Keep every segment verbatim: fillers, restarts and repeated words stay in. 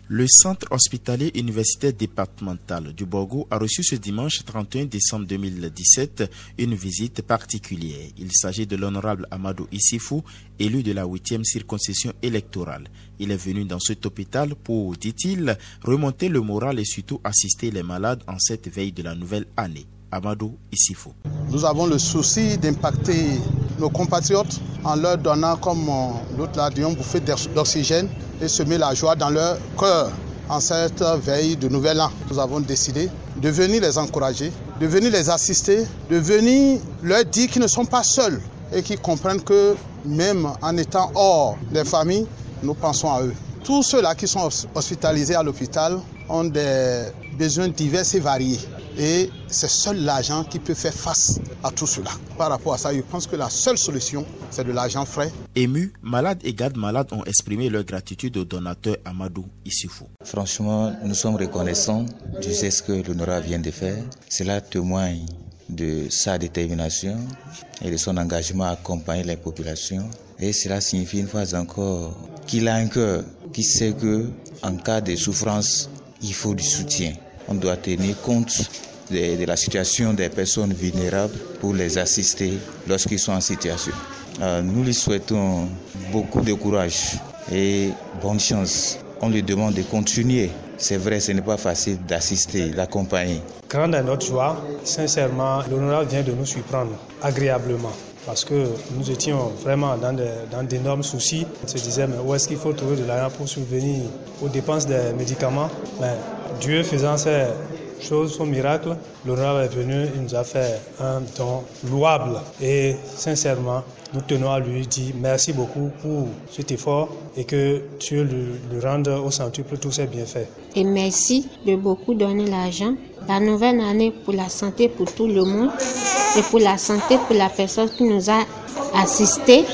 Le centre hospitalier universitaire départemental du Borgo a reçu ce dimanche trente et un décembre deux mille dix-sept une visite particulière. Il s'agit de l'honorable Amadou Issifou, élu de la huitième circonscription électorale. Il est venu dans cet hôpital pour, dit-il, remonter le moral et surtout assister les malades en cette veille de la nouvelle année. Amadou Issifou. Nous avons le souci d'impacter nos compatriotes en leur donnant, comme l'autre l'a dit, une bouffée d'oxygène et semer la joie dans leur cœur en cette veille de nouvel an. Nous avons décidé de venir les encourager, de venir les assister, de venir leur dire qu'ils ne sont pas seuls et qu'ils comprennent que même en étant hors des familles, nous pensons à eux. Tous ceux-là qui sont hospitalisés à l'hôpital ont des besoins divers et variés. Et c'est seul l'argent qui peut faire face à tout cela. Par rapport à ça, je pense que la seule solution, c'est de l'argent frais. Émus, malades et gardes-malades ont exprimé leur gratitude au donateur Amadou Issifou. Franchement, nous sommes reconnaissants du geste que l'honorable vient de faire. Cela témoigne de sa détermination et de son engagement à accompagner les populations. Et cela signifie une fois encore qu'il a un cœur qui sait que en cas de souffrance, il faut du soutien. On doit tenir compte de, de la situation des personnes vulnérables pour les assister lorsqu'ils sont en situation. Euh, nous lui souhaitons beaucoup de courage et bonne chance. On lui demande de continuer. C'est vrai, ce n'est pas facile d'assister, d'accompagner. Grande est notre joie. Sincèrement, l'honorable vient de nous surprendre agréablement. Parce que nous étions vraiment dans, de, dans d'énormes soucis. On se disait, mais où est-ce qu'il faut trouver de l'argent pour subvenir aux dépenses des médicaments? Mais Dieu faisant ces choses, son miracle, l'honorable est venu, il nous a fait un don louable. Et sincèrement, nous tenons à lui dire merci beaucoup pour cet effort et que Dieu le, le rende au centuple tous ses bienfaits. Et merci de beaucoup donner l'argent. La nouvelle année pour la santé pour tout le monde et pour la santé pour la personne qui nous a assistés.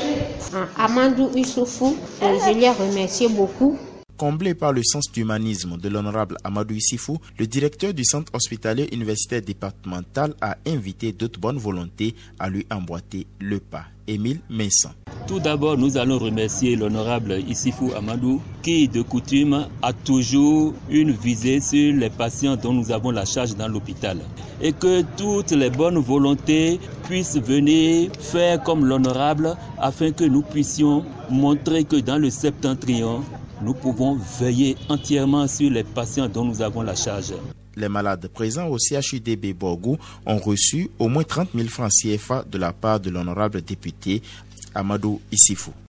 Amadou Issifou, je lui ai remercié beaucoup. Comblé par le sens d'humanisme de l'honorable Amadou Issifou, le directeur du centre hospitalier universitaire départemental a invité d'autres bonnes volontés à lui emboîter le pas. Émile Messan. Tout d'abord, nous allons remercier l'honorable Issifou Amadou qui, de coutume, a toujours une visée sur les patients dont nous avons la charge dans l'hôpital. Et que toutes les bonnes volontés puissent venir faire comme l'honorable afin que nous puissions montrer que dans le septentrion, nous pouvons veiller entièrement sur les patients dont nous avons la charge. Les malades présents au C H U D B Borgo ont reçu au moins trente mille francs C F A de la part de l'honorable député Amadou Issifou.